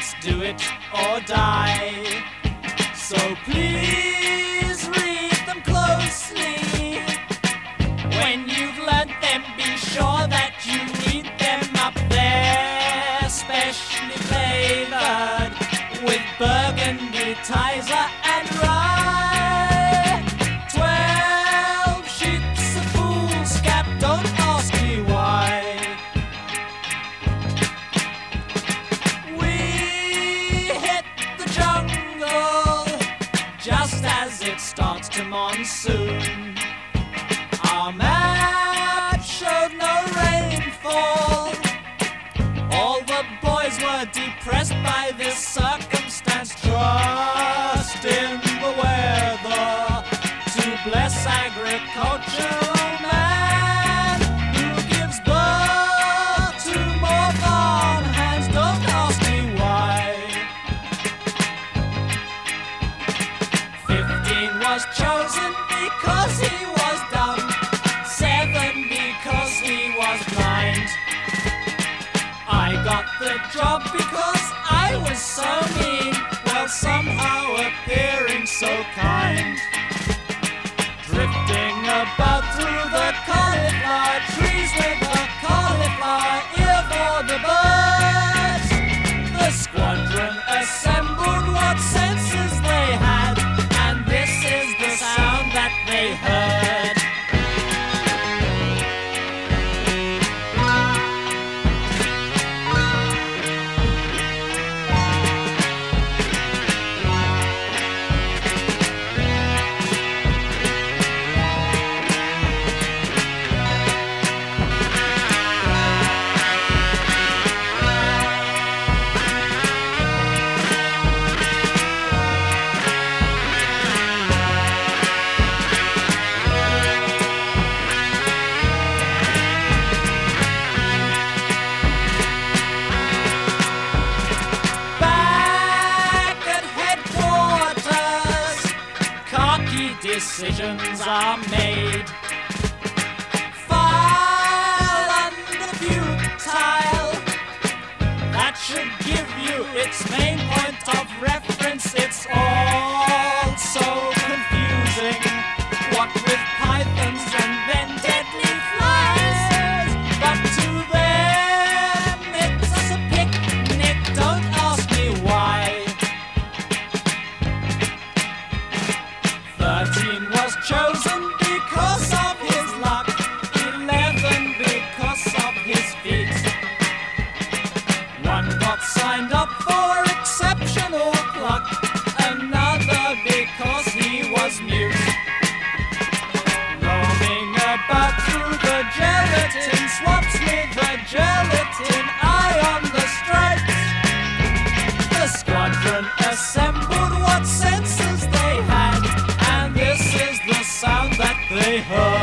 It's do it or die. So please read them closely. When you've learnt them, be sure that you need them up there. Specially flavored with burgundy, Tizer and rye. 12 sheets of foolscap, don't ask me why. We hit the jungle just as it starts to monsoon. Our map showed no rainfall. All the boys were depressed by this circumstance. Trust in the weather to bless agriculture. Oh man, who gives birth to more farm hands? Don't ask me why. 15 was chosen because he was dumb. 7 because he was blind. I got the job because I was so mean, while somehow appearing so kind. Drifting about through the cauliflower trees with a cauliflower ear for the birds. The squadron assembled what senses they had, and this is the sound that they heard. Decisions are made. File under futile. That should give you its main point of reference. It's all so confusing. What with pythons and then deadly flies. But to them it's a picnic. Don't ask me why. 13 was chosen because of his luck. 11 because of his feet. 1 got signed up for exceptional pluck. Another because he was mute. Roaming about through the gelatin swamps with a gelatin eye on the stripes. The squadron assembled what senses they had, and this is the sound that they heard.